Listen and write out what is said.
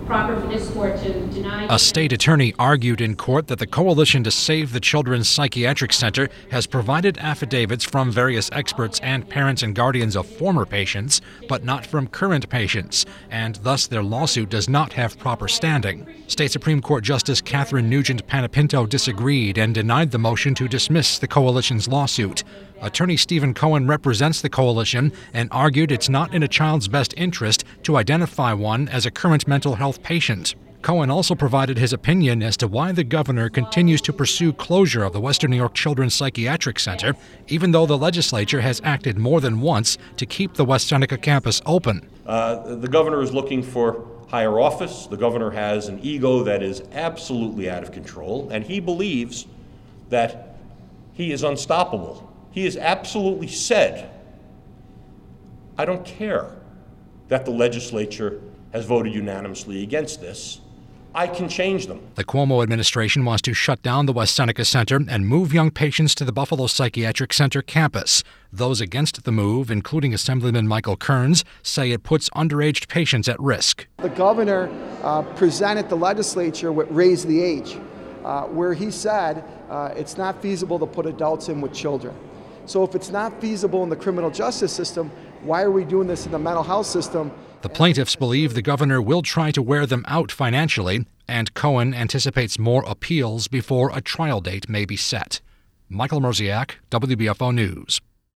proper for this court to deny. A state attorney argued in court that the Coalition to Save the Children's Psychiatric Center has provided affidavits from various experts and parents and guardians of former patients, but not from current patients, and thus their lawsuit does not have proper standing. State Supreme Court Justice Catherine Nugent Panepinto disagreed and denied the motion to dismiss the Coalition's lawsuit. Attorney Stephen Cohen represents the Coalition and argued it's not in a child's best interest to identify one as a current mental health patient. Cohen also provided his opinion as to why the governor continues to pursue closure of the Western New York Children's Psychiatric Center, even though the legislature has acted more than once to keep the West Seneca campus open. The governor is looking for higher office. The governor has an ego that is absolutely out of control, and he believes that he is unstoppable. He has absolutely said, I don't care that the legislature has voted unanimously against this. I can change them. The Cuomo administration wants to shut down the West Seneca Center and move young patients to the Buffalo Psychiatric Center campus. Those against the move, including Assemblyman Michael Kearns, say it puts underage patients at risk. The governor presented the legislature with Raise the Age, where he said it's not feasible to put adults in with children. So if it's not feasible in the criminal justice system, why are we doing this in the mental health system? The plaintiffs believe the governor will try to wear them out financially, and Cohen anticipates more appeals before a trial date may be set. Michael Mrziak, WBFO News.